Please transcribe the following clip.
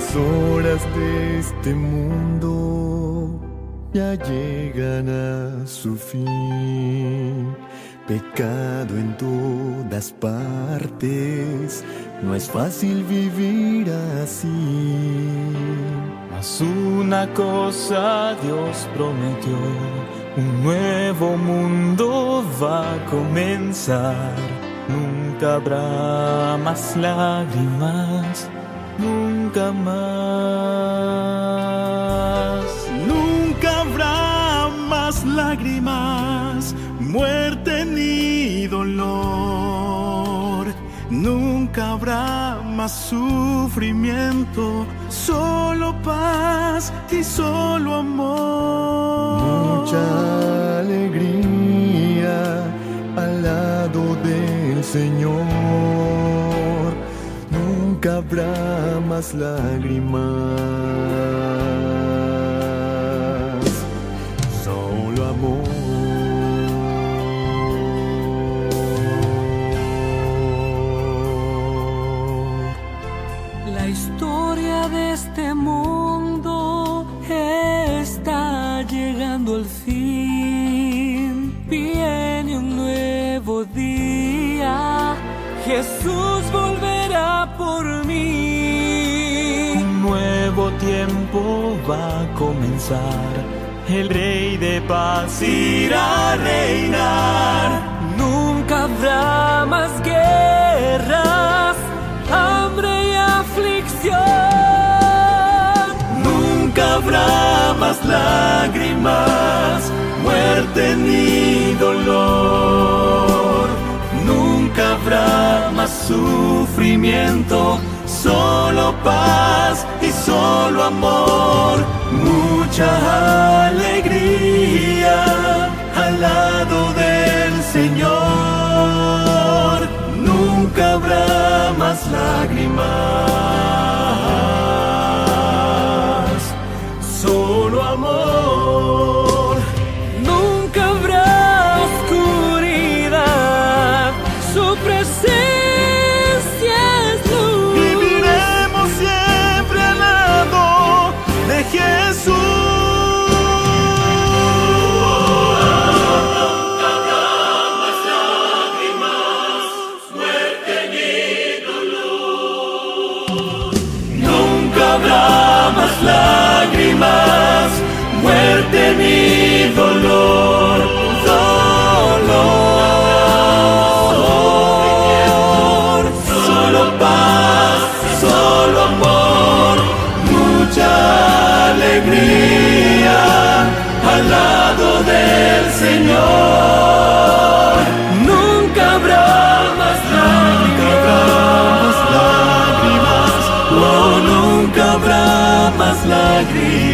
horas de este mundo ya llegan a su fin. Pecado en todas partes, no es fácil vivir así. Mas una cosa Dios prometió, un nuevo mundo va a comenzar. Nunca habrá más lágrimas, nunca más. Nunca habrá más lágrimas, muerte ni dolor. Nunca habrá más sufrimiento, solo paz y solo amor. Mucha alegría al lado del Señor. Nunca habrá más lágrimas, solo amor. La historia de este mundo está llegando al fin. Viene un nuevo día, Jesús volverá por mí. Un nuevo tiempo va a comenzar, el Rey de paz irá a reinar. Nunca habrá más guerras, hambre y aflicción. Nunca habrá más lágrimas, muerte ni dolor. Nunca habrá más sufrimiento, solo paz y solo amor. Mucha alegría al lado del Señor. Nunca habrá más lágrimas, solo amor. Nunca habrá oscuridad, su presencia es luz. Viviremos siempre al lado de Jesús. Nunca habrá más lágrimas, muerte ni dolor. Dolor, solo paz, solo amor. Mucha alegría al lado del Señor. Nunca habrá más lágrimas, oh, nunca habrá más lágrimas.